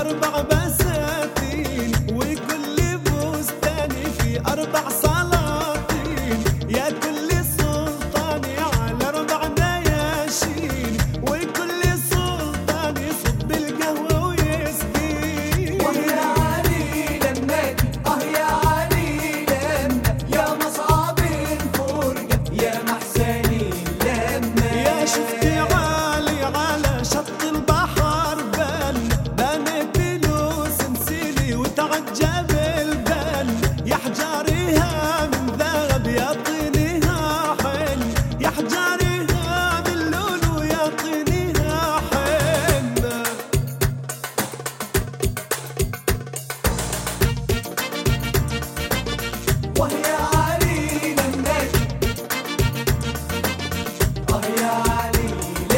4 بساتين، وكل بستان في 4 سلاطين. يا كل سلطان على 4 نياشين، وكل سلطان يصب القهوة ويسقي. ويا علي لمك يا علي لمك، يا مصعب الفرقة يا محسني لمك. يا شفتي عالي على شط البحر بنت له سنسيلي وتعجب البال. يا حجاريها من ذهب يا طينها حل، يا حجاريها من لولو يا طينها حل. ويا علي لمك يا علي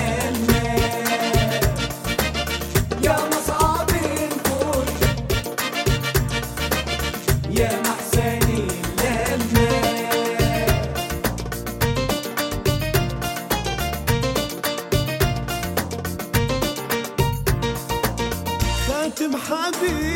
لمك، يا مصعب الفرقة يا محسني لمك. خاتم حبيب